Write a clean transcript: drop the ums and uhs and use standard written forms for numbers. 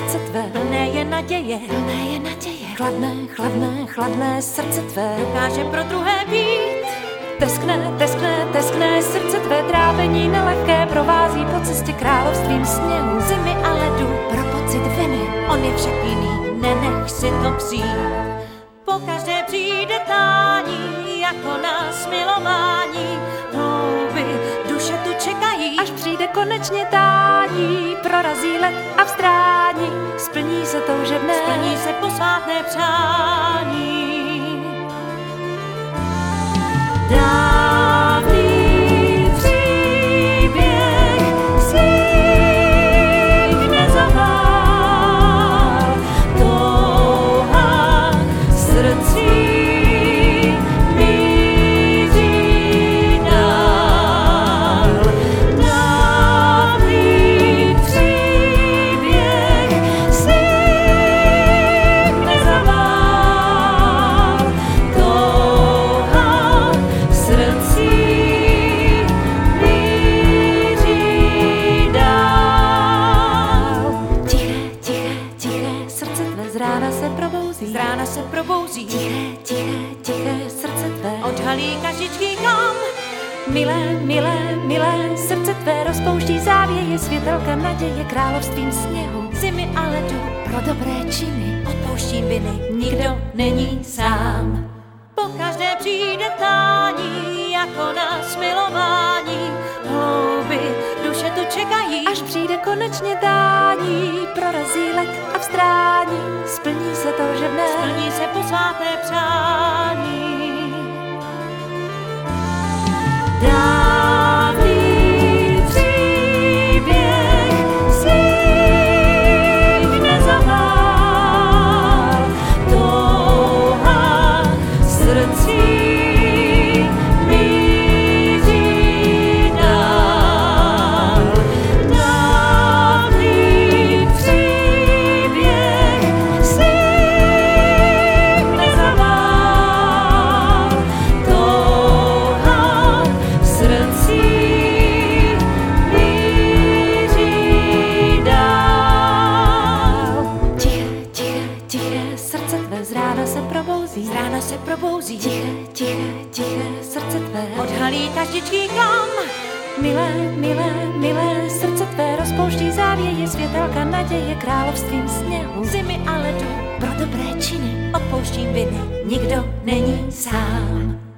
srdce tvé, plné je naděje, chladné, chladné, chladné srdce tvé, dokáže pro druhé být. Teskne, teskne, teskne srdce tvé, trápení nelehké provází po cestě královstvím sněhu, zimy a ledu, pro pocit viny, on je však jiný, nenech si to přijít. Po každé přijde tání, jako na smilování, hlouby duše tu čekají, až přijde konečně tání, prorazí let a vztrání, splní se toužebné, splní se posvátné přání. Dávný příběh svých nezavál, touha srdcí míří dál. Dávný příběh svých nezavál, touha srdcí míří dál. Tiché, tiché, tiché srdce tvé, z rána se probouzí, tiché, tiché, tiché srdce tvé, odhalí kažičky kam. Milé, milé, milé srdce tvé, rozpouští závěje, světelka naděje, královstvím sněhu, zimy a ledu, pro dobré činy, odpouštím viny, nikdo není sám. Po každé přijde tání, jako na smilování, hlouby duše tu čekají, až přijde konečně tání, prorazí let a vztrání, splní se toužebné, splní se posvátné přání. Dávný příběh svých nezavál, touha srdcí míří dál. Dávný příběh svých nezavál, touha srdcí míří dál. Tiché, tiché, tiché srdce tvé, z rána se probouzí, tiché, tiché, tiché srdce tvé, odhalí kaštičky kam. Milé, milé, milé srdce tvé, rozpouští závěje, světelka naděje, královstvím sněhu, zimy a ledu, pro dobré činy, odpouštím viny, nikdo není sám.